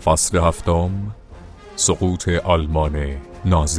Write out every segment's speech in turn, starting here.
فصل هفتم، سقوط آلمان نازی.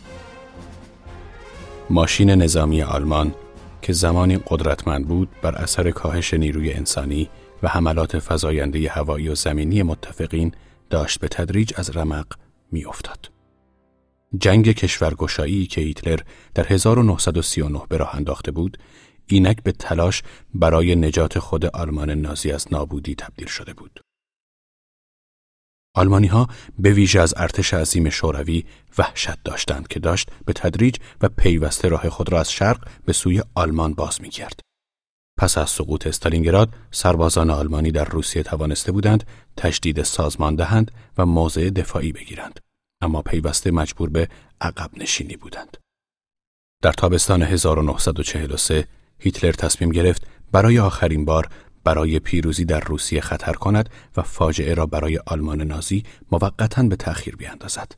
ماشین نظامی آلمان که زمانی قدرتمند بود بر اثر کاهش نیروی انسانی و حملات فزاینده هوایی و زمینی متفقین داشت به تدریج از رمق می افتاد. جنگ کشورگشایی که هیتلر در 1939 به راه انداخته بود، اینک به تلاش برای نجات خود آلمان نازی از نابودی تبدیل شده بود. آلمانی‌ها به ویژه از ارتش عظیم شوروی وحشت داشتند که داشت به تدریج و پیوسته راه خود را از شرق به سوی آلمان باز می‌کرد. پس از سقوط استالینگراد، سربازان آلمانی در روسیه توانسته بودند تجدید سازمان دهند و موضع دفاعی بگیرند، اما پیوسته مجبور به عقب نشینی بودند. در تابستان 1943 هیتلر تصمیم گرفت برای آخرین بار برای پیروزی در روسیه خطر کند و فاجعه را برای آلمان نازی موقتاً به تأخیر بیاندازد.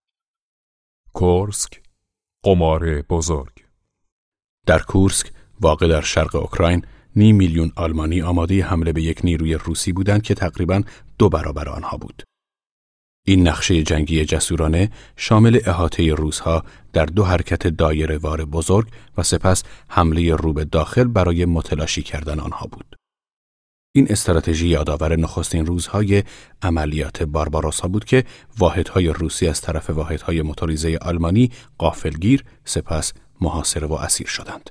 کورسک، قمار بزرگ. در کورسک، واقع در شرق اوکراین، 500,000 آلمانی آماده حمله به یک نیروی روسی بودند که تقریباً 2 برابر آنها بود. این نقشه جنگی جسورانه شامل احاطه روس‌ها در 2 حرکت دایره‌وار بزرگ و سپس حمله رو به داخل برای متلاشی کردن آنها بود. این استراتژی یادآور نخستین روزهای عملیات بارباروسا بود که واحدهای روسی از طرف واحدهای موتوریزه آلمانی غافلگیر، سپس محاصره و اسیر شدند.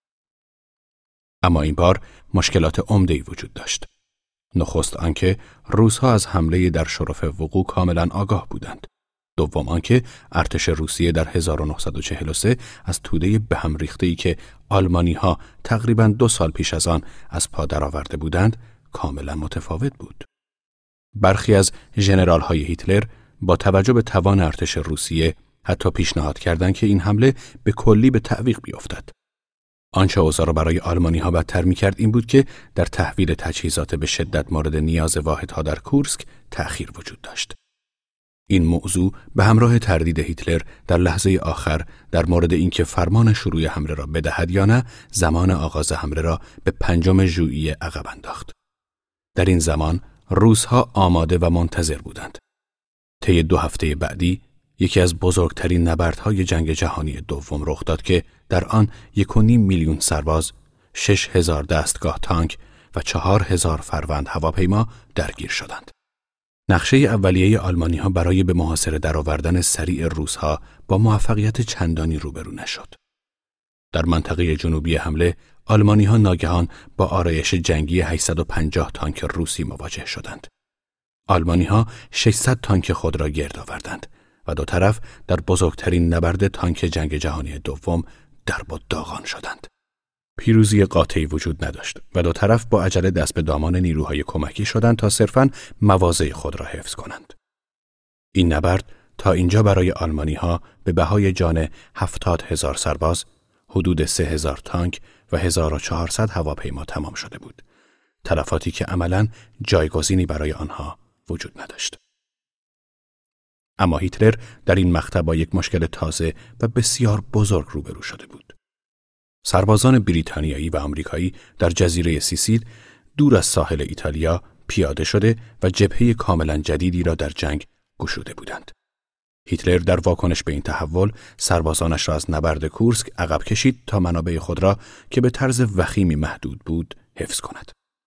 اما این بار مشکلات عمده‌ای وجود داشت. نخست آنکه روس‌ها از حمله در شرف وقوع کاملا آگاه بودند. دوم آنکه ارتش روسیه در 1943 از توده به هم ریخته‌ای که آلمانی‌ها تقریباً 2 سال پیش از آن از پا درآورده بودند کاملا متفاوت بود. برخی از ژنرال‌های هیتلر با توجه به توان ارتش روسیه حتی پیشنهاد کردند که این حمله به کلی به تعویق بیفتد. آنچه اوضاع را برای آلمانی‌ها بدتر می‌کرد این بود که در تحویل تجهیزات به شدت مورد نیاز واحدها در کورسک تأخیر وجود داشت. این موضوع به همراه تردید هیتلر در لحظه آخر در مورد اینکه فرمان شروع حمله را بدهد یا نه، زمان آغاز حمله را به 5 ژوئیه عقب انداخت. در این زمان روس‌ها آماده و منتظر بودند. طی 2 هفته بعدی یکی از بزرگترین نبردهای جنگ جهانی دوم رخ داد که در آن 1.5 میلیون سرباز، 6,000 دستگاه تانک و 4,000 فروند هواپیما درگیر شدند. نقشه اولیه آلمانی‌ها برای به محاصره درآوردن سریع روس‌ها با موفقیت چندانی روبرو نشد. در منطقه جنوبی حمله، آلمانی‌ها ناگهان با آرایش جنگی 850 تانک روسی مواجه شدند. آلمانی‌ها 600 تانک خود را گرد آوردند و 2 طرف در بزرگترین نبرد تانک جنگ جهانی دوم درب و داغان شدند. پیروزی قاطعی وجود نداشت و 2 طرف با عجله دست به دامان نیروهای کمکی شدند تا صرفاً مواضع خود را حفظ کنند. این نبرد تا اینجا برای آلمانی‌ها به بهای جان 70,000 سرباز، حدود 3,000 تانک و 1400 هواپیما تمام شده بود. تلفاتی که عملاً جایگزینی برای آنها وجود نداشت. اما هیتلر در این مقطع با یک مشکل تازه و بسیار بزرگ روبرو شده بود. سربازان بریتانیایی و آمریکایی در جزیره سیسیل دور از ساحل ایتالیا پیاده شده و جبهه کاملا جدیدی را در جنگ گشوده بودند. هیتلر در واکنش به این تحول سربازانش را از نبرد کورسک عقب کشید تا منابع خود را که به طرز وخیمی محدود بود حفظ کند.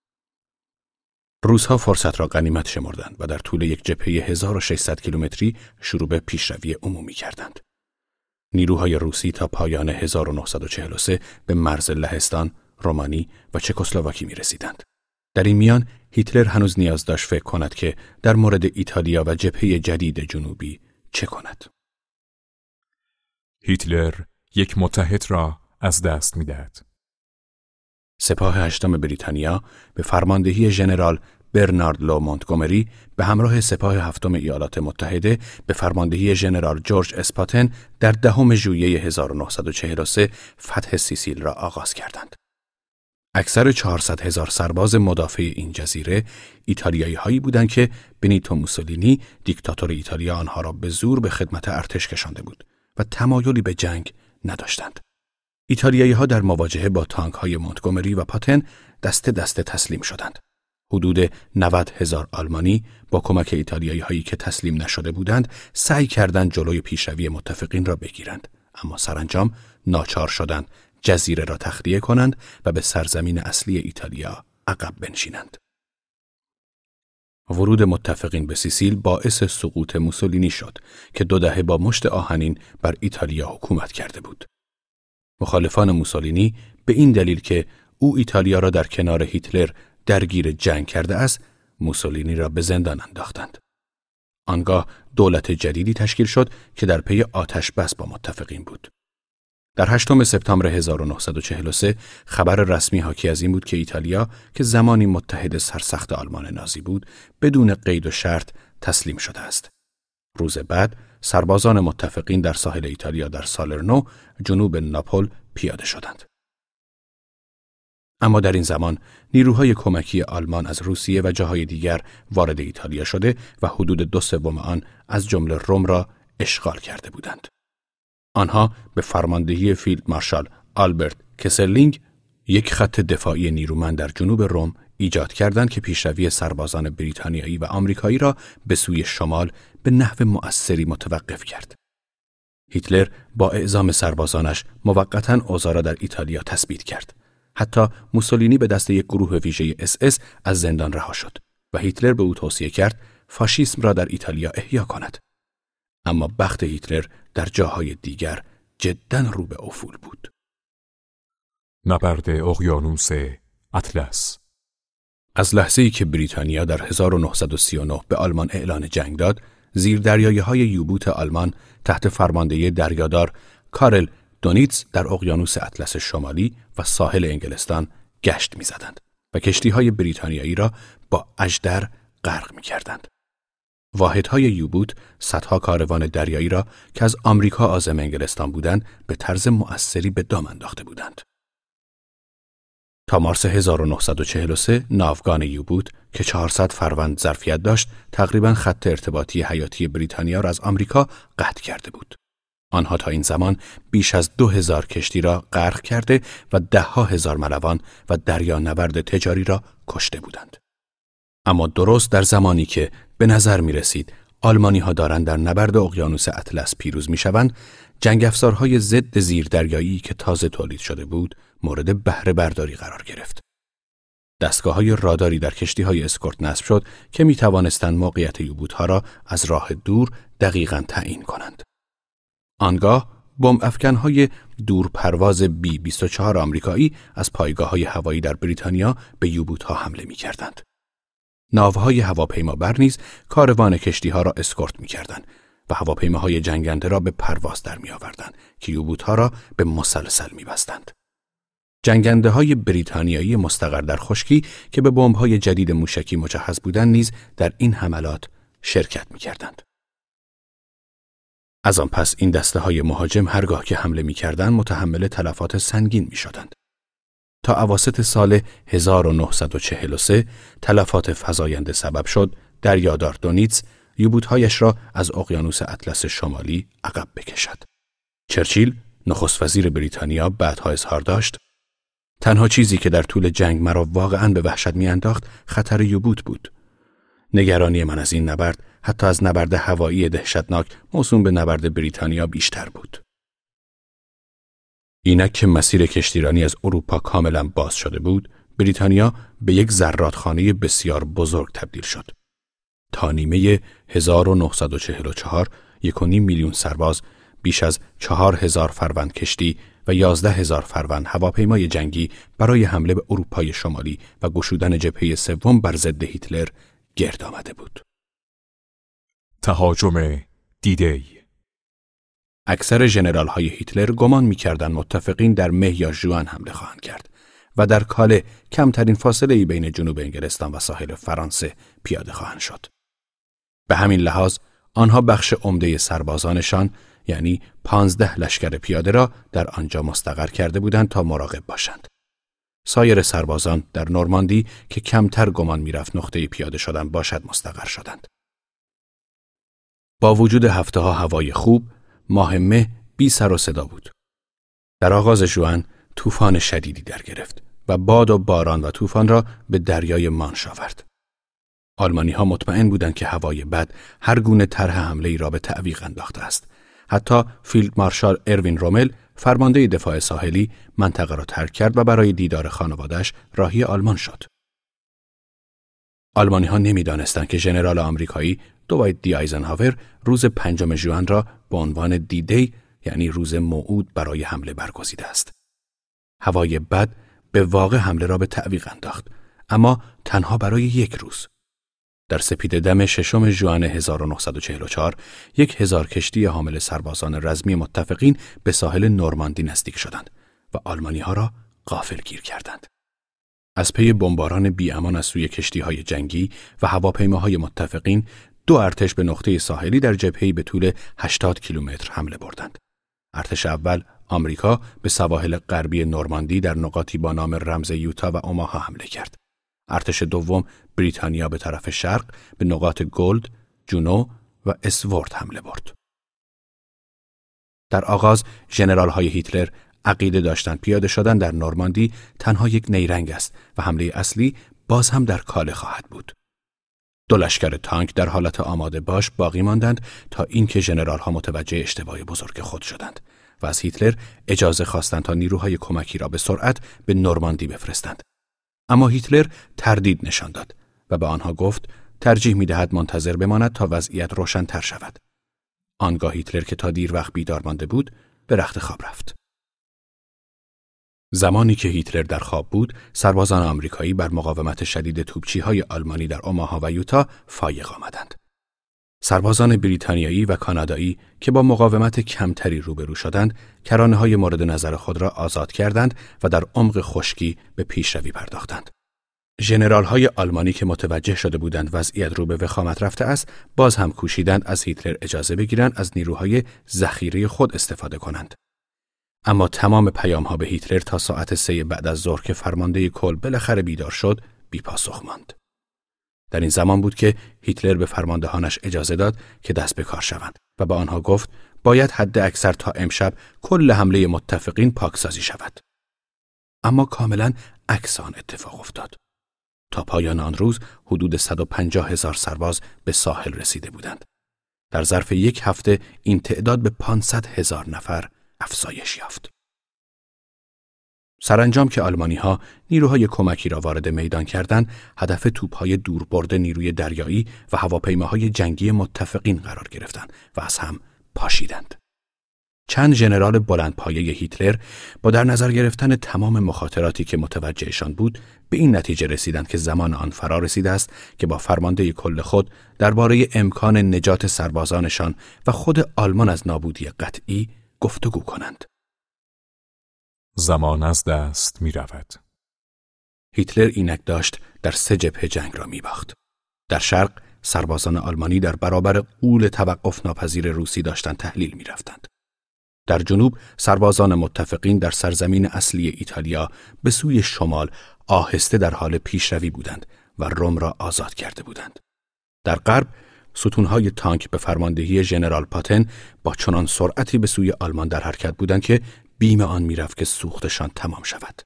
روس‌ها فرصت را غنیمت شمردند و در طول یک جبهه 1600 کیلومتری شروع به پیشروی عمومی کردند. نیروهای روسی تا پایان 1943 به مرز لهستان، رومانی و چکسلواکی می‌رسیدند. در این میان هیتلر هنوز نیاز داشت فکر کند که در مورد ایتالیا و جبهه جدید جنوبی چه کند. هیتلر یک متحد را از دست می‌دهد. سپاه 8 بریتانیا به فرماندهی ژنرال برنارد لو مونتگومری به همراه سپاه 7 ایالات متحده به فرماندهی ژنرال جورج اسپاتن در 10 ژوئیه 1943 فتح سیسیل را آغاز کردند. اکثر 400,000 سرباز مدافع این جزیره ایتالیایی هایی بودند که بنیتو موسولینی دیکتاتور ایتالیا آنها را به زور به خدمت ارتش کشانده بود و تمایلی به جنگ نداشتند. ایتالیایی ها در مواجهه با تانک های مونتگومری و پاتن دست تسلیم شدند. حدود 90,000 آلمانی با کمک ایتالیایی هایی که تسلیم نشده بودند سعی کردند جلوی پیشروی متفقین را بگیرند، اما سرانجام ناچار شدند جزیره را تخلیه کنند و به سرزمین اصلی ایتالیا عقب بنشینند. ورود متفقین به سیسیل باعث سقوط موسولینی شد که 2 دهه با مشت آهنین بر ایتالیا حکومت کرده بود. مخالفان موسولینی به این دلیل که او ایتالیا را در کنار هیتلر درگیر جنگ کرده است، موسولینی را به زندان انداختند. آنگاه دولت جدیدی تشکیل شد که در پی آتش بس با متفقین بود. در 8 سپتامبر 1943 خبر رسمی حاکی از این بود که ایتالیا که زمانی متحد سرسخت آلمان نازی بود، بدون قید و شرط تسلیم شده است. روز بعد سربازان متفقین در ساحل ایتالیا در سالرنو جنوب ناپل پیاده شدند. اما در این زمان نیروهای کمکی آلمان از روسیه و جاهای دیگر وارد ایتالیا شده و حدود 2/3 آن از جمله روم را اشغال کرده بودند. آنها به فرماندهی فیلد مارشال آلبرت کسلینگ یک خط دفاعی نیرومند در جنوب روم ایجاد کردند که پیشروی سربازان بریتانیایی و آمریکایی را به سوی شمال به نحو مؤثری متوقف کرد. هیتلر با اعزام سربازانش موقتاً اوضاع را در ایتالیا تثبیت کرد. حتی موسولینی به دست یک گروه ویژه SS از زندان رها شد و هیتلر به او توصیه کرد فاشیسم را در ایتالیا احیا کند. اما بخت هیتلر در جاهای دیگر جداً رو به افول بود. نبرد اقیانوس اطلس. از لحظه‌ای که بریتانیا در 1939 به آلمان اعلان جنگ داد، زیردریایی‌های یوبوت آلمان تحت فرماندهی دریادار کارل دونیتز در اقیانوس اطلس شمالی و ساحل انگلستان گشت می‌زدند و کشتی‌های بریتانیایی را با اژدر غرق می‌کردند. واحدهای یوبوت صدها کاروان دریایی را که از آمریکا عازم انگلستان بودند به طرز مؤثری به دام انداخته بودند. تا مارس 1943 ناوگان یوبوت که 400 فروند ظرفیت داشت تقریباً خط ارتباطی حیاتی بریتانیا را از آمریکا قطع کرده بود. آنها تا این زمان بیش از 2000 کشتی را غرق کرده و 10,000 ملوان و دریانورد تجاری را کشته بودند. اما درست در زمانی که به نظر می رسید آلمانی‌ها دارند در نبرد اقیانوس اطلس پیروز می شوند، جنگ افزارهای ضد زیردریایی که تازه تولید شده بود مورد بهره برداری قرار گرفت. دستگاه‌های راداری در کشتی‌های اسکورت نصب شد که می توانستند موقعیت یوبوت‌ها را از راه دور دقیقاً تعیین کنند. آنگاه بمب افکن‌های دورپرواز B-24 آمریکایی از پایگاه‌های هوایی در بریتانیا به یوبوت‌ها حمله می‌کردند. ناوهای هواپیمابر نیز کاروان کشتی‌ها را اسکورت می‌کردند و هواپیماهای جنگنده را به پرواز در می‌آوردند که یوبوت‌ها را به مسلسل می‌بستند. جنگنده‌های بریتانیایی مستقر در خشکی که به بمب‌های جدید موشکی مجهز بودند نیز در این حملات شرکت می‌کردند. از آن پس این دسته‌های مهاجم هرگاه که حمله می‌کردند متحمل تلفات سنگین می‌شدند. تا اواسط سال 1943 تلفات فزاینده سبب شد دریادار دونیتز یوبوت‌هایش را از اقیانوس اطلس شمالی عقب بکشد. چرچیل نخست وزیر بریتانیا بعدها اظهار داشت: تنها چیزی که در طول جنگ مرا واقعاً به وحشت می‌انداخت خطر یوبوت بود. نگرانی من از این نبرد حتی از نبرد هوایی دهشتناک موسوم به نبرد بریتانیا بیشتر بود. اینک که مسیر کشتیرانی از اروپا کاملا باز شده بود، بریتانیا به یک زرادخانه بسیار بزرگ تبدیل شد. تا نیمه 1944 1.5 میلیون سرباز، بیش از 4000 فروند کشتی و 11000 فروند هواپیمای جنگی برای حمله به اروپای شمالی و گشودن جبهه سوم بر ضد هیتلر گرد آمده بود. تهاجم دی-دی. اکثر ژنرال‌های هیتلر گمان می‌کردند متفقین در مه یا ژوئن حمله خواهند کرد و در کاله کمترین فاصله‌ای بین جنوب انگلستان و ساحل فرانسه پیاده خواهند شد. به همین لحاظ آنها بخش عمده سربازانشان یعنی 15 لشکر پیاده را در آنجا مستقر کرده بودند تا مراقب باشند. سایر سربازان در نورماندی که کمتر گمان می‌رفت نقطه پیاده شدن باشد مستقر شدند. با وجود هفته‌ها هوای خوب، ماه مه بی سر و صدا بود. در آغاز ژوئن طوفان شدیدی در گرفت. و باد و باران و طوفان را به دریای مانش آورد. آلمانی‌ها مطمئن بودند که هوای بد هر گونه طرح حمله‌ای را به تعویق انداخته است. حتی فیلد مارشال اروین رومل، فرمانده دفاع ساحلی، منطقه را ترک کرد و برای دیدار خانواده‌اش راهی آلمان شد. آلمانی‌ها نمی‌دانستند که ژنرال آمریکایی دوایت دی آیزنهاور روز 5 ژوئن را به عنوان دی، یعنی روز موعود برای حمله برگزیده است. هوای بد به واقع حمله را به تعویق انداخت، اما تنها برای یک روز. در سپیده‌دم 6 ژوئن 1944 1000 کشتی حامل سربازان رزمی متفقین به ساحل نورماندی نزدیک شدند و آلمانی‌ها را غافلگیر کردند. از پی بمباران بی‌امان از سوی کشتی‌های جنگی و هواپیماهای متفقین، 2 ارتش به نقطه ساحلی در جبهه‌ای به طول 80 کیلومتر حمله بردند. ارتش اول، آمریکا، به سواحل غربی نورماندی در نقاطی با نام رمز یوتا و اوماها حمله کرد. ارتش دوم، بریتانیا، به طرف شرق به نقاط گولد، جونو و اسورد حمله برد. در آغاز ژنرال‌های هیتلر عقیده داشتند پیاده شدن در نورماندی تنها یک نیرنگ است و حمله اصلی باز هم در کاله خواهد بود. 2 لشکر تانک در حالت آماده باش باقی ماندند تا اینکه ژنرال‌ها متوجه اشتباه بزرگ خود شدند و از هیتلر اجازه خواستند تا نیروهای کمکی را به سرعت به نورماندی بفرستند. اما هیتلر تردید نشان داد و به آنها گفت ترجیح می‌دهد منتظر بماند تا وضعیت روشن‌تر شود. آنگاه هیتلر که تا دیر وقت بیدار مانده بود، به رخت خواب رفت. زمانی که هیتلر در خواب بود، سربازان آمریکایی بر مقاومت شدید توپچی‌های آلمانی در اوماها و یوتا فایق آمدند. سربازان بریتانیایی و کانادایی که با مقاومت کمتری روبرو شدند، کرانه‌های مورد نظر خود را آزاد کردند و در عمق خشکی به پیشروی پرداختند. ژنرال‌های آلمانی که متوجه شده بودند وضعیت رو به وخامت رفته است، باز هم کوشیدند از هیتلر اجازه بگیرند از نیروهای ذخیره خود استفاده کنند. اما تمام پیام‌ها به هیتلر تا ساعت 3 بعد از ظهر که فرمانده کل بالاخره بیدار شد، بی‌پاسخ ماند. در این زمان بود که هیتلر به فرماندهانش اجازه داد که دست به کار شوند و به آنها گفت باید حد اکثر تا امشب کل حمله متفقین پاکسازی شود. اما کاملاً عکس آن اتفاق افتاد. تا پایان آن روز حدود 150,000 سرباز به ساحل رسیده بودند. در ظرف 1 هفته این تعداد به 500,000 نفر افزایش یافت. سرانجام که آلمانی‌ها نیروهای کمکی را وارد میدان کردند، هدف توپ‌های دوربرد نیروی دریایی و هواپیماهای جنگی متفقین قرار گرفتند و از هم پاشیدند. چند ژنرال بلندپایه هیتلر با در نظر گرفتن تمام مخاطراتی که متوجهشان بود، به این نتیجه رسیدند که زمان آن فرا رسیده است که با فرمانده کل خود درباره امکان نجات سربازانشان و خود آلمان از نابودی قطعی گفتگو کنند. زمان از دست می رود. هیتلر اینک داشت در 3 جبهه جنگ را می باخت. در شرق سربازان آلمانی در برابر غول توقف ناپذیر روسی داشتند تحلیل می رفتند. در جنوب سربازان متفقین در سرزمین اصلی ایتالیا به سوی شمال آهسته در حال پیشروی بودند و روم را آزاد کرده بودند. در غرب ستونهای تانک به فرماندهی ژنرال پاتن با چنان سرعتی به سوی آلمان در حرکت بودند که بیم آن میرفت که سوختشان تمام شود.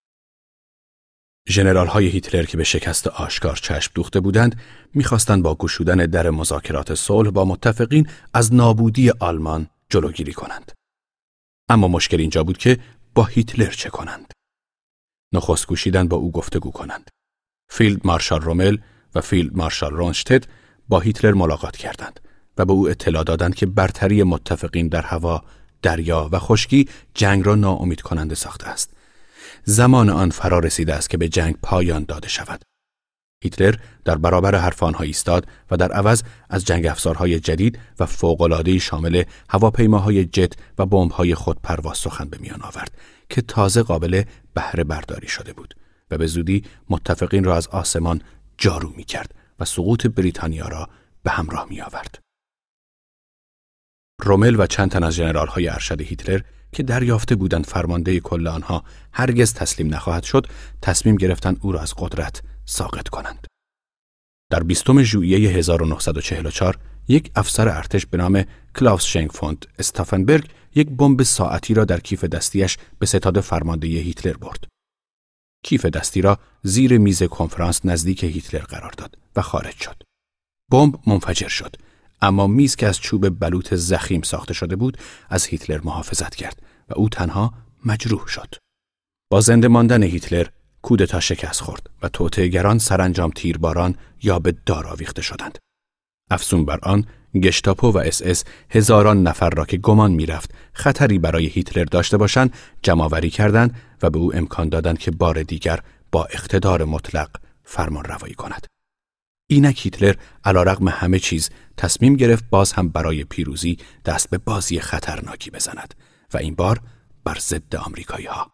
ژنرال‌های هیتلر که به شکست آشکار چشم دوخته بودند، می‌خواستند با گشودن در مذاکرات صلح با متفقین از نابودی آلمان جلوگیری کنند. اما مشکل اینجا بود که با هیتلر چه کنند؟ نخست کوشیدند با او گفتگو کنند. فیلد مارشال رومل و فیلد مارشال رونشتت با هیتلر ملاقات کردند و به او اطلاع دادند که برتری متفقین در هوا، دریا و خشکی جنگ را ناامید کننده ساخته است. زمان آن فرا رسیده است که به جنگ پایان داده شود. هیتلر در برابر حرف آنها ایستاد و در عوض از جنگ افزارهای جدید و فوق‌العاده‌ای شامل هواپیماهای جت و بمب‌های خودپرواز سخن به میان آورد که تازه قابل بهره برداری شده بود و به زودی متفقین را از آسمان جارو می‌کرد و سقوط بریتانیا را به همراه می‌آورد. رومل و چند تن از ژنرال‌های ارشد هیتلر که دریافته بودند فرمانده کل آنها هرگز تسلیم نخواهد شد، تصمیم گرفتند او را از قدرت ساقط کنند. در 20 ژوئیه 1944 یک افسر ارتش به نام کلاوس شنکفوند استافنبرگ یک بمب ساعتی را در کیف دستیش به ستاد فرمانده هیتلر برد. کیف دستی را زیر میز کنفرانس نزدیک هیتلر قرار داد و خارج شد. بمب منفجر شد، اما میز که از چوب بلوط ضخیم ساخته شده بود از هیتلر محافظت کرد و او تنها مجروح شد. با زنده ماندن هیتلر کودتا شکست خورد و توطئه‌گران سرانجام تیرباران یا به دار آویخته شدند. افزون بر آن گشتاپو و SS هزاران نفر را که گمان می‌رفت خطری برای هیتلر داشته باشند جمع‌آوری کردند و به او امکان دادند که بار دیگر با اقتدار مطلق فرمان روایی کند. اینک هیتلر علیرغم همه چیز تصمیم گرفت باز هم برای پیروزی دست به بازی خطرناکی بزند و این بار بر ضد آمریکایی‌ها.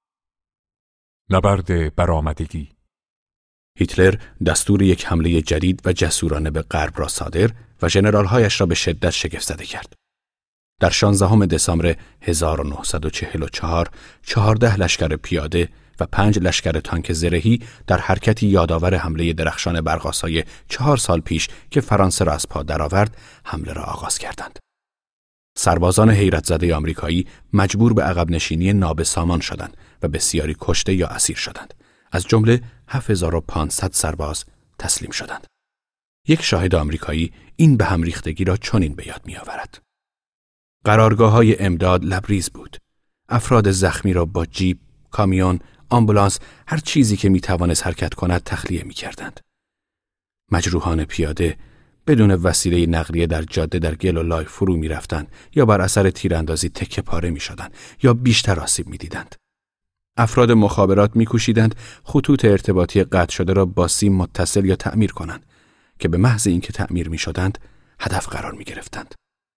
نبرد برآمدگی. هیتلر دستور یک حمله جدید و جسورانه به غرب را صادر و ژنرال‌هایش را به شدت شگفت‌زده کرد. در 16 دسامبر 1944 14 لشکر پیاده و 5 لشکر تانک زرهی در حرکتی یادآور حمله درخشان برق‌آسای 4 سال پیش که فرانسه را از پا درآورد حمله را آغاز کردند. سربازان حیرت زده آمریکایی مجبور به عقب نشینی نابسامان شدند و بسیاری کشته یا اسیر شدند. از جمله 7500 سرباز تسلیم شدند. یک شاهد آمریکایی این به هم ریختگی را چنین به یاد می‌آورد. قرارگاه‌های امداد لبریز بود. افراد زخمی را با جیپ، کامیون، آمبولانس، هر چیزی که می‌توانست حرکت کند تخلیه می‌کردند. مجروحان پیاده بدون وسیله نقلیه در جاده در گل و لای فرو می‌رفتند یا بر اثر تیراندازی تکه پاره می‌شدند یا بیشتر آسیب می‌دیدند. افراد مخابرات می‌کوشیدند خطوط ارتباطی قطع شده را با سیم متصل یا تعمیر کنند که به محض اینکه تعمیر می‌شدند هدف قرار می‌گرفتند.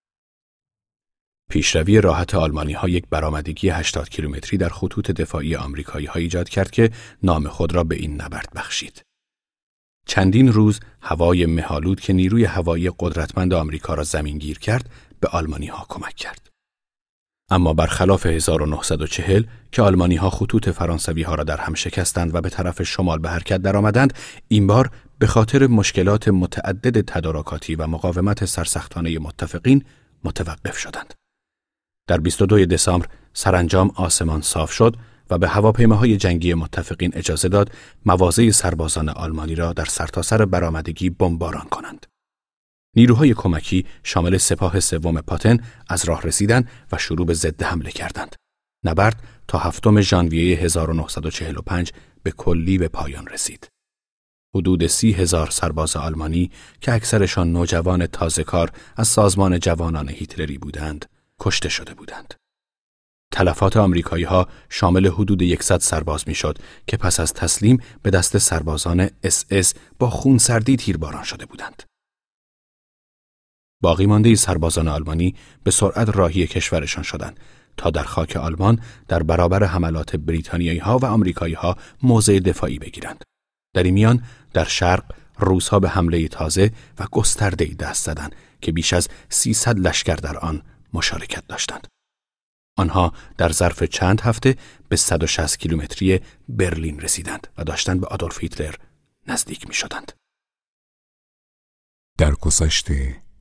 پیشروی راحت آلمانی‌ها یک برآمدگی 80 کیلومتری در خطوط دفاعی آمریکایی‌ها ایجاد کرد که نام خود را به این نبرد بخشید. چندین روز هوای مه‌آلود که نیروی هوایی قدرتمند آمریکا را زمینگیر کرد به آلمانی‌ها کمک کرد. اما برخلاف 1940 که آلمانی‌ها خطوط فرانسوی‌ها را در هم شکستند و به طرف شمال به حرکت درآمدند، این بار به خاطر مشکلات متعدد تدارکاتی و مقاومت سرسختانه متفقین متوقف شدند. در 22 دسامبر سرانجام آسمان صاف شد و به هواپیماهای جنگی متفقین اجازه داد مواضع سربازان آلمانی را در سرتاسر برآمدگی بمباران کنند. نیروهای کمکی شامل سپاه سوم پاتن از راه رسیدند و شروع به ضد حمله کردند. نبرد تا 7 ژانویه 1945 به کلی به پایان رسید. حدود 30,000 سرباز آلمانی که اکثرشان نوجوان تازه‌کار از سازمان جوانان هیتلری بودند، کشته شده بودند. تلفات آمریکایی‌ها شامل حدود 100 سرباز میشد که پس از تسلیم به دست سربازان SS با خونسردی تیرباران شده بودند. باقی مانده سربازان آلمانی به سرعت راهی کشورشان شدند تا در خاک آلمان در برابر حملات بریتانیایی‌ها و آمریکایی‌ها موضع دفاعی بگیرند. در این میان در شرق روس‌ها به حمله تازه و گسترده‌ای دست زدند که بیش از 300 لشکر در آن مشارکت داشتند. آنها در ظرف چند هفته به 160 کیلومتری برلین رسیدند و داشتند به آدولف هیتلر نزدیک می‌شدند. در گذشت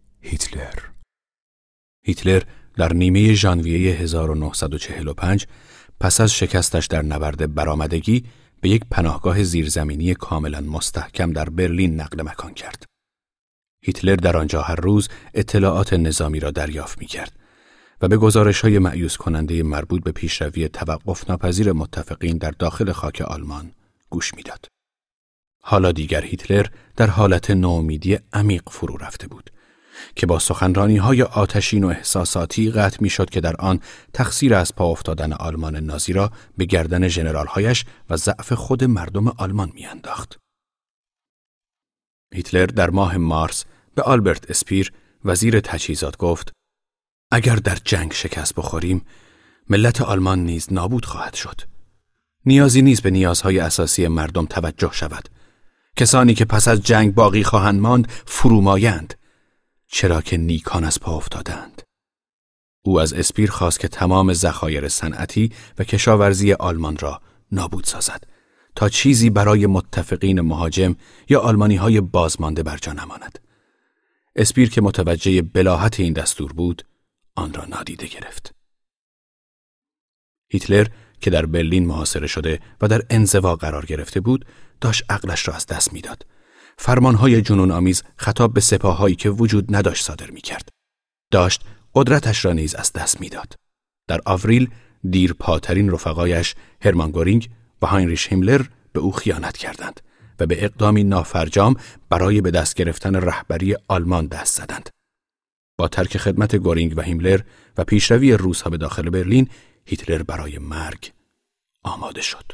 هیتلر در نیمه ژانویه 1945 پس از شکستش در نبرد برآمدگی به یک پناهگاه زیرزمینی کاملا مستحکم در برلین نقل مکان کرد. هیتلر در آنجا هر روز اطلاعات نظامی را دریافت می‌کرد و به گزارش‌های مأیوس کننده مربوط به پیشروی توقف ناپذیر متفقین در داخل خاک آلمان گوش می‌داد. حالا دیگر هیتلر در حالت ناامیدی عمیق فرو رفته بود که با سخنرانی‌های آتشین و احساساتی قطع می‌شد که در آن تقصیر از پا افتادن آلمان نازی را به گردن ژنرال‌هایش و ضعف خود مردم آلمان می‌انداخت. هیتلر در ماه مارس به آلبرت اسپیر وزیر تجهیزات گفت: اگر در جنگ شکست بخوریم، ملت آلمان نیز نابود خواهد شد. نیازی نیست به نیازهای اساسی مردم توجه شود. کسانی که پس از جنگ باقی خواهند ماند فرومایند، چرا که نیکان از پا افتادند. او از اسپیر خواست که تمام ذخایر صنعتی و کشاورزی آلمان را نابود سازد تا چیزی برای متفقین مهاجم یا آلمانی‌های بازمانده بر جا نماند. اسپیر که متوجه بلاهت این دستور بود، آن را نادیده گرفت. هیتلر که در برلین محاصره شده و در انزوا قرار گرفته بود، داشت عقلش را از دست میداد. فرمانهای جنون آمیز خطاب به سپاهایی که وجود نداشت صادر می‌کرد. داشت قدرتش را نیز از دست میداد. در آوریل دیرپاترین رفقایش هرمان گورینگ و هاینریش هیملر به او خیانت کردند و به اقدامی نافرجام برای به دست گرفتن رهبری آلمان دست زدند. با ترک خدمت گورینگ و هیملر و پیشروی روس‌ها به داخل برلین، هیتلر برای مرگ آماده شد.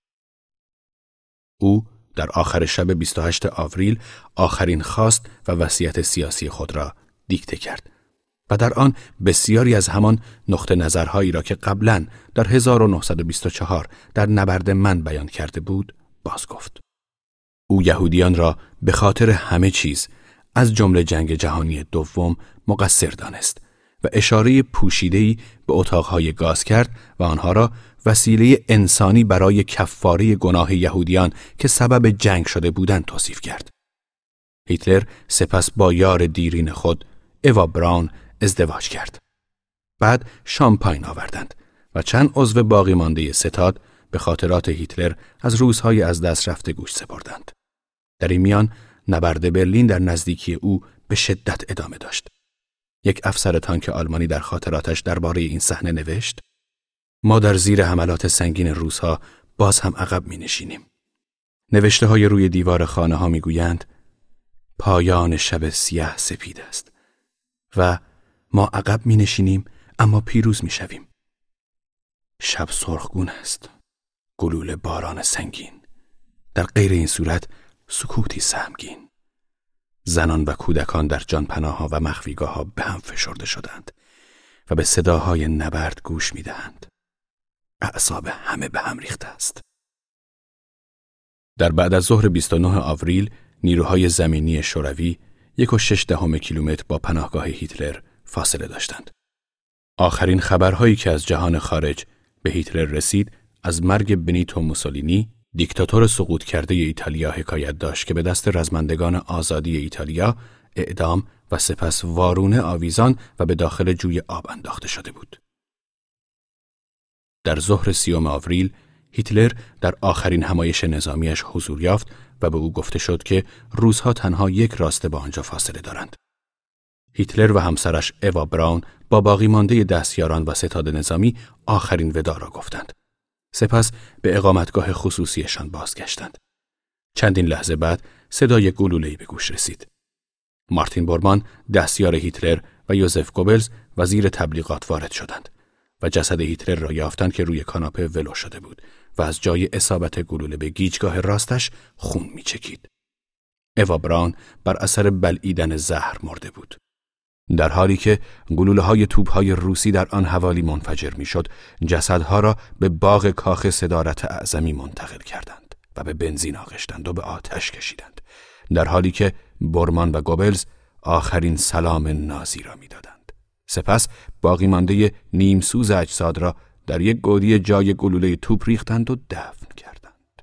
او در آخر شب 28 آوریل آخرین خواست و وصیت سیاسی خود را دیکته کرد و در آن بسیاری از همان نقطه نظرهایی را که قبلاً در 1924 در نبرد من بیان کرده بود باز گفت. او یهودیان را به خاطر همه چیز از جمله جنگ جهانی دوم مقصر دانست و اشاره پوشیده‌ای به اتاقهای گاز کرد و آنها را وسیله انسانی برای کفاره گناه یهودیان که سبب جنگ شده بودند توصیف کرد. هیتلر سپس با یار دیرین خود اوا براون ازدواج کرد. بعد شامپاین آوردند و چند عضو باقی مانده ستاد به خاطرات هیتلر از روزهای از دست رفته گوش سپردند. در این میان نبرد برلین در نزدیکی او به شدت ادامه داشت. یک افسر تانک آلمانی در خاطراتش درباره این صحنه نوشت: ما در زیر حملات سنگین روس‌ها باز هم عقب می‌نشینیم. نوشته‌های روی دیوار خانه‌ها می‌گویند پایان شب سیاه سپید است و ما عقب می‌نشینیم اما پیروز می‌شویم. شب سرخگون است. گلوله باران سنگین. در غیر این صورت سکوتی سهمگین. زنان و کودکان در جانپناه‌ها و مخفیگاه‌ها به هم فشرده شدند و به صداهای نبرد گوش می‌دهند. اعصاب همه به هم ریخته است. در بعد از ظهر 29 آوریل نیروهای زمینی شوروی 1.6 کیلومتر با پناهگاه هیتلر فاصله داشتند. آخرین خبرهایی که از جهان خارج به هیتلر رسید از مرگ بنیتو موسولینی، دیکتاتور سقوط کرده ایتالیا حکایت داشت که به دست رزمندگان آزادی ایتالیا اعدام و سپس وارونه آویزان و به داخل جوی آب انداخته شده بود. در ظهر 30 آوریل هیتلر در آخرین همایش نظامیش حضور یافت و به او گفته شد که روس‌ها تنها یک راسته با آنجا فاصله دارند. هیتلر و همسرش اوا براون با باقی مانده دستیاران و ستاد نظامی آخرین ودا را گفتند. سپس به اقامتگاه خصوصیشان بازگشتند. چندین لحظه بعد صدای گلوله‌ای به گوش رسید. مارتین بورمان دستیار هیتلر و یوزف گوبلز وزیر تبلیغات وارد شدند و جسد هیتلر را یافتند که روی کاناپه ولو شده بود و از جای اصابت گلوله به گیجگاه راستش خون می‌چکید. اوا براون بر اثر بلعیدن زهر مرده بود. در حالی که گلوله‌های توپ‌های روسی در آن حوالی منفجر می‌شد، جسدها را به باغ کاخ صدارت اعظمی منتقل کردند و به بنزین آغشتند و به آتش کشیدند، در حالی که بورمان و گوبلز آخرین سلام نازی را می‌دادند. سپس باقی مانده نیمسوز اجساد را در یک گودی جای گلوله توپ ریختند و دفن کردند.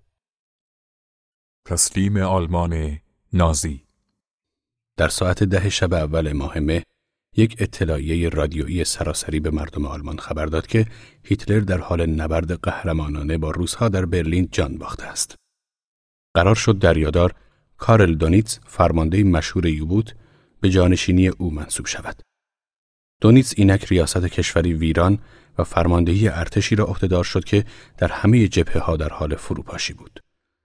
تسلیم آلمان نازی. در ساعت 10 شب اول ماه مه یک اطلاعیه رادیویی سراسری به مردم آلمان خبر داد که هیتلر در حال نبرد قهرمانانه با روس‌ها در برلین جان باخته است. قرار شد دریادار کارل دونیتز، فرمانده مشهور یوبوت، به جانشینی او منصوب شود. دونیتز اینک ریاست کشوری ویران و فرماندهی ارتشی را عهده‌دار شد که در همه جبهه‌ها در حال فروپاشی بود.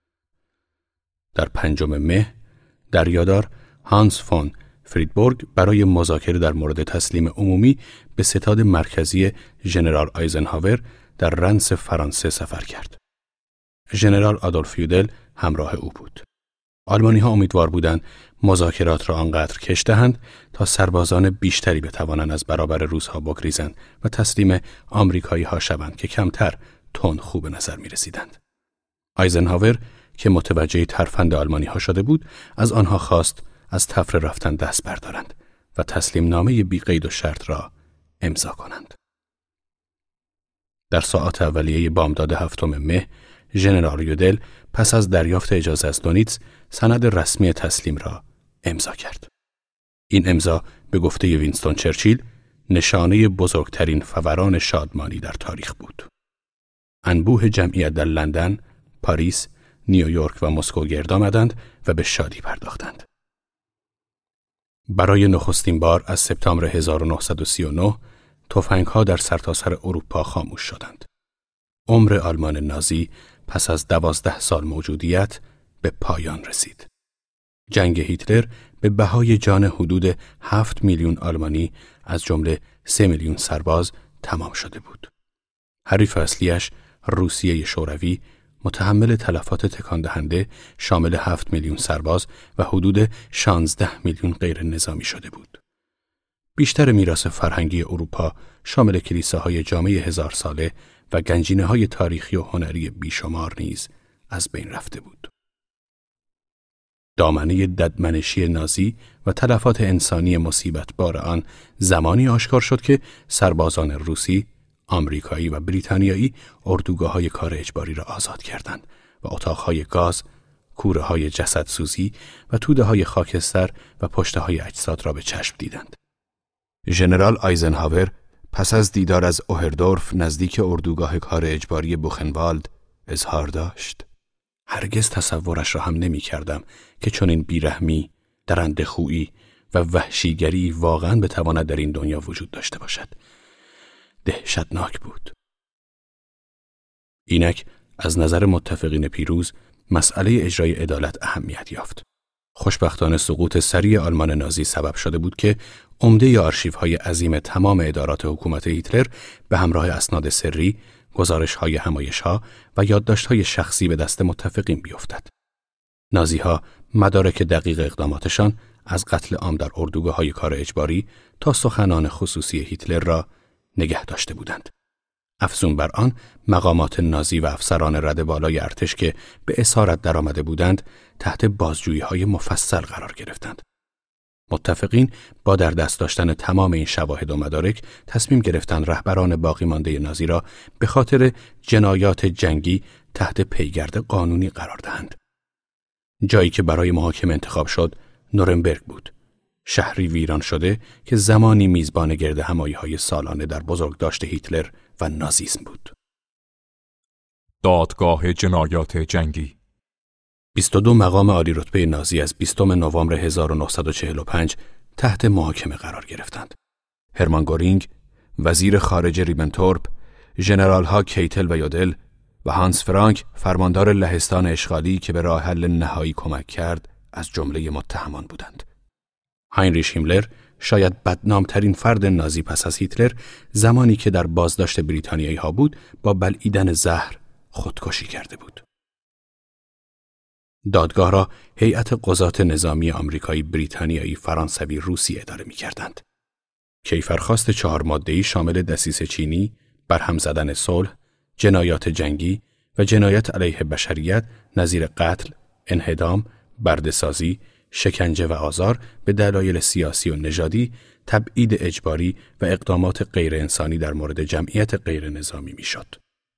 در 5 مه دریادار هانس فون فریدبورگ برای مذاکره در مورد تسلیم عمومی به ستاد مرکزی ژنرال آیزنهاور در رنس فرانسه سفر کرد. ژنرال آدولف یودل همراه او بود. آلمانی‌ها امیدوار بودند مذاکرات را آنقدر کش دهند تا سربازان بیشتری بتوانند از برابر روس‌ها بگریزند و تسلیم آمریکایی‌ها شوند که کمتر تند خوب نظر می‌رسیدند. آیزنهاور که متوجه ترفند آلمانی‌ها شده بود، از آنها خواست از تفره رفتن دست بردارند و تسلیم نامه بی قید و شرط را امضا کنند. در ساعات اولیه بامداد 7 مه، ژنرال یودل پس از دریافت اجازه از دونیتز سند رسمی تسلیم را امضا کرد. این امضا به گفته وینستون چرچیل نشانه بزرگترین فوران شادمانی در تاریخ بود. انبوه جمعیت در لندن، پاریس، نیویورک و مسکو گرد آمدند و به شادی پرداختند. برای نخستین بار از سپتامبر 1939 تفنگ‌ها در سرتاسر اروپا خاموش شدند. عمر آلمان نازی پس از 12 سال موجودیت به پایان رسید. جنگ هیتلر به بهای جان حدود 7 میلیون آلمانی از جمله 3 میلیون سرباز تمام شده بود. حریف اصلیش روسیه شوروی متحمل تلفات تکان دهنده شامل 7 میلیون سرباز و حدود 16 میلیون غیر نظامی شده بود. بیشتر میراث فرهنگی اروپا شامل کلیساهای جامع 1000 ساله و گنجینه‌های تاریخی و هنری بیشمار نیز از بین رفته بود. دامنه ددمنشی نازی و تلفات انسانی مصیبت بار آن زمانی آشکار شد که سربازان روسی، آمریکایی و بریتانیایی اردوگاه‌های کار اجباری را آزاد کردند و اتاق‌های گاز، کوره‌های جسدسوزی و توده‌های خاکستر و پشته‌های اجساد را به چشم دیدند. ژنرال آیزنهاور پس از دیدار از اوهردورف نزدیک اردوگاه کار اجباری بوخنوالد اظهار داشت: هرگز تصورش را هم نمی کردم که چنین بیرحمی، درنده‌خویی و وحشیگری واقعاً بتواند در این دنیا وجود داشته باشد. دهشتناک بود. اینک از نظر متفقین پیروز مسئله اجرای عدالت اهمیت یافت. خوشبختانه سقوط سریع آلمان نازی سبب شده بود که عمده آرشیوهای عظیم تمام ادارات حکومت هیتلر به همراه اسناد سری، گزارش‌های همایش‌ها و یادداشت‌های شخصی به دست متفقین بیفتد. نازی‌ها مدارک دقیق اقداماتشان از قتل عام در اردوگاه‌های کار اجباری تا سخنان خصوصی هیتلر را نگه داشته بودند. افزون بر آن مقامات نازی و افسران رده بالای ارتش که به اسارت درآمده بودند تحت بازجویی‌های مفصل قرار گرفتند. متفقین با در دست داشتن تمام این شواهد و مدارک تصمیم گرفتند رهبران باقی مانده نازی را به خاطر جنایات جنگی تحت پیگرد قانونی قرار دهند. جایی که برای محاکمه انتخاب شد نورنبرگ بود، شهری ویران شده که زمانی میزبان گرد همایی‌های سالانه در بزرگداشت هیتلر و نازیسم بود. دادگاه جنایات جنگی 22 مقام عالی رتبه نازی از 20 نوامبر 1945 تحت محاکمه قرار گرفتند. هرمان گورینگ، وزیر خارجه ریبنتورپ، ژنرال‌ها کیتل و یودل و هانس فرانک فرماندار لهستان اشغالی که به راه حل نهایی کمک کرد از جمله متهمان بودند. هاینریش هیملر، شاید بدنامترین فرد نازی پس از هیتلر، زمانی که در بازداشت بریتانیایی ها بود با بلعیدن زهر خودکشی کرده بود. دادگاه را هیئت قضات نظامی آمریکایی، بریتانیایی، فرانسوی، روسی اداره می‌کردند. کیفرخواست 4 ماده‌ای شامل دسیسه چینی، برهم زدن صلح، جنایات جنگی و جنایت علیه بشریت نظیر قتل، انهدام، برده‌سازی، شکنجه و آزار به دلایل سیاسی و نژادی، تبعید اجباری و اقدامات غیر انسانی در مورد جمعیت غیر نظامی میشد.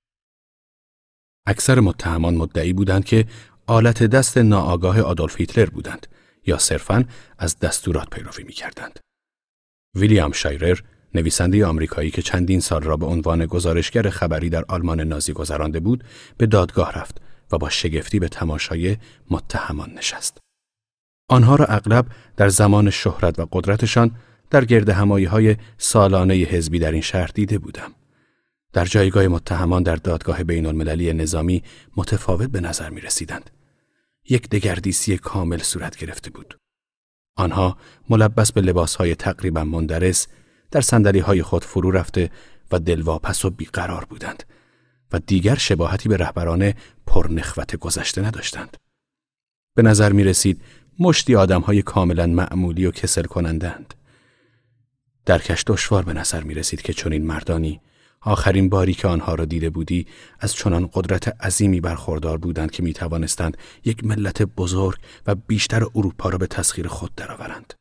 اکثر متهمان مدعی بودند که آلت دست ناآگاه آدولف هیتلر بودند یا صرفاً از دستورات پیروی می‌کردند. ویلیام شایرر، نویسنده آمریکایی که چندین سال را به عنوان گزارشگر خبری در آلمان نازی گذرانده بود، به دادگاه رفت و با شگفتی به تماشای متهمان نشست. آنها را اغلب در زمان شهرت و قدرتشان در گرد همایی‌های سالانه حزبی در این شهر دیده بودم. در جایگاه متهمان در دادگاه بین‌المللی نظامی متفاوت به نظر می رسیدند. یک دگردیسی کامل صورت گرفته بود. آنها ملبس به لباسهای تقریبا مندرس در صندلی‌های خود فرو رفته و دلواپس و بیقرار بودند و دیگر شباهتی به رهبران پرنخوت گذشته نداشتند. به نظر می رسید مشتی آدم‌های کاملا معمولی و کسل کنندند. درکش دشوار به نظر می رسید که چنین مردانی آخرین باری که آنها را دیده بودی از چنان قدرت عظیمی برخوردار بودند که می توانستند یک ملت بزرگ و بیشتر اروپا را به تسخیر خود درآورند.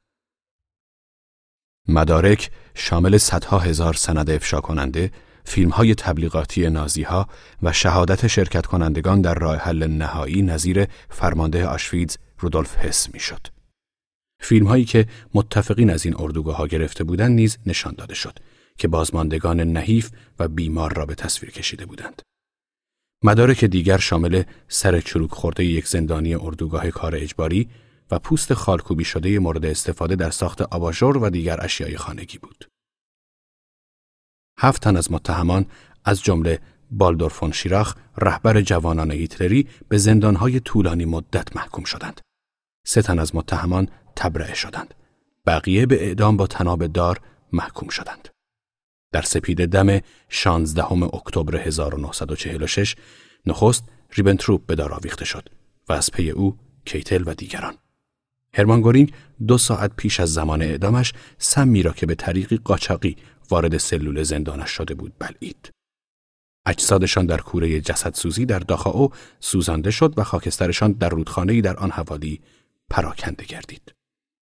مدارک شامل صدها هزار سند افشا کننده، فیلم‌های تبلیغاتی نازی‌ها و شهادت شرکت کنندگان در راه حل نهایی نظیر فرمانده آشویتز رودولف هس می‌شد. فیلم‌هایی که متفقین از این اردوگاه‌ها گرفته بودند نیز نشان داده شد که بازماندگان نحیف و بیمار را به تصویر کشیده بودند. مدارک دیگر شامل سر چروک خورده یک زندانی اردوگاه کار اجباری و پوست خالکوبی شده مورد استفاده در ساخت آباژور و دیگر اشیای خانگی بود. 7 تن از متهمان از جمله بالدور فون شیراخ، رهبر جوانان هیتلری، به زندانهای طولانی مدت محکوم شدند. 3 تن از متهمان تبرئه شدند. بقیه به اعدام با طناب دار محکوم شدند. در سپید دم 16 اکتبر 1946 نخست ریبنتروپ به دار آویخته شد و از پی او کیتل و دیگران. هرمان گورینگ 2 ساعت پیش از زمان اعدامش سمی را که به طریقی قاچاقی وارد سلول زندانش شده بود بلعید. اجسادشان در کوره جسدسوزی در داخائو سوزانده شد و خاکسترشان در رودخانه‌ای در آن حوالی پراکنده گردید.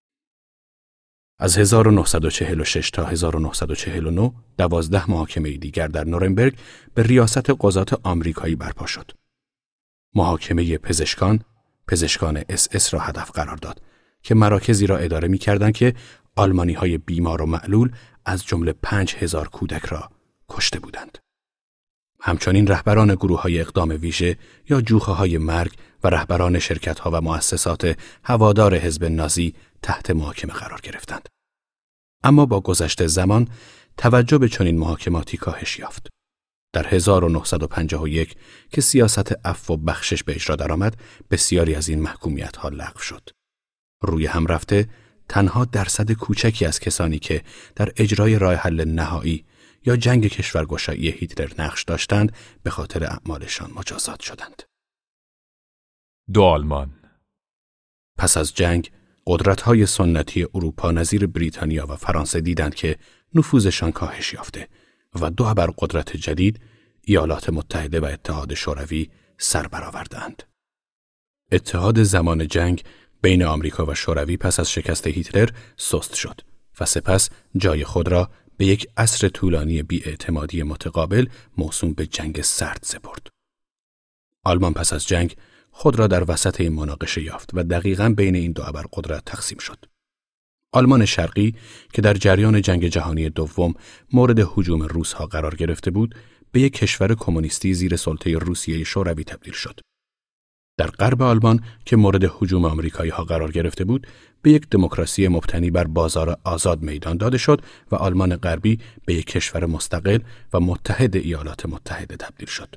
از 1946 تا 1949 12 محاکمه دیگر در نورنبرگ به ریاست قضات آمریکایی برپا شد. محاکمه پزشکان SS را هدف قرار داد که مراکزی را اداره می‌کردند که آلمانی‌های بیمار و معلول از جمله 5000 کودک را کشته بودند. همچنین رهبران گروه‌های اقدام ویژه یا جوخه‌های مرگ و رهبران شرکت‌ها و مؤسسات هوادار حزب نازی تحت محاکمه قرار گرفتند. اما با گذشت زمان توجه به چنین محاکماتی کاهش یافت. در 1951 که سیاست عفو و بخشش به اجرا درآمد، بسیاری از این محکومیت‌ها لغو شد. روی هم رفته تنها درصد کوچکی از کسانی که در اجرای راه حل نهایی یا جنگ کشورگشایی هیتلر نقش داشتند به خاطر اعمالشان مجازات شدند. 2 آلمان. پس از جنگ قدرت‌های سنتی اروپا نظیر بریتانیا و فرانسه دیدند که نفوذشان کاهش یافته و 2 ابرقدرت جدید، ایالات متحده و اتحاد شوروی، سر برآوردند. اتحاد زمان جنگ بین آمریکا و شوروی پس از شکست هیتلر سست شد و سپس جای خود را به یک عصر طولانی بی‌اعتمادی متقابل موسوم به جنگ سرد سپرد. آلمان پس از جنگ خود را در وسط این مناقشه یافت و دقیقاً بین این 2 ابرقدرت تقسیم شد. آلمان شرقی که در جریان جنگ جهانی دوم مورد هجوم روس‌ها قرار گرفته بود، به یک کشور کمونیستی زیر سلطه روسیه شوروی تبدیل شد. در غرب آلمان که مورد هجوم آمریکایی‌ها قرار گرفته بود، به یک دموکراسی مبتنی بر بازار آزاد میدان داده شد و آلمان غربی به یک کشور مستقل و متحد ایالات متحده تبدیل شد.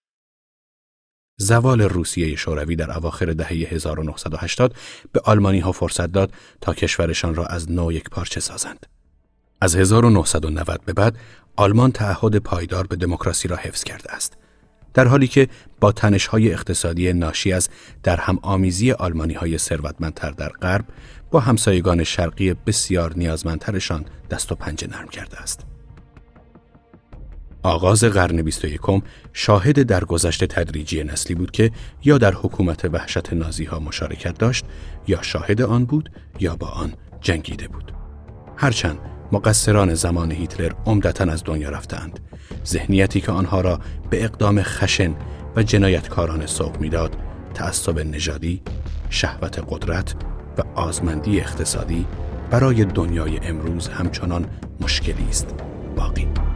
زوال روسیه شوروی در اواخر دهه 1980 به آلمانی‌ها فرصت داد تا کشورشان را از نو یک پارچه سازند. از 1990 به بعد آلمان تعهد پایدار به دموکراسی را حفظ کرده است، در حالی که با تنش‌های اقتصادی ناشی از درهم آمیزی آلمانی‌های ثروتمندتر در غرب با همسایگان شرقی بسیار نیازمندترشان دست و پنجه نرم کرده است. آغاز قرن 21 شاهد درگذشت تدریجی نسلی بود که یا در حکومت وحشت نازی‌ها مشارکت داشت یا شاهد آن بود یا با آن جنگیده بود. هرچند مقصران زمان هیتلر عمدتاً از دنیا رفتند، ذهنیتی که آنها را به اقدام خشن و جنایتکارانه سوق می‌داد، تعصب نژادی، شهوت قدرت و آزمندی اقتصادی برای دنیای امروز همچنان مشکلی است باقی.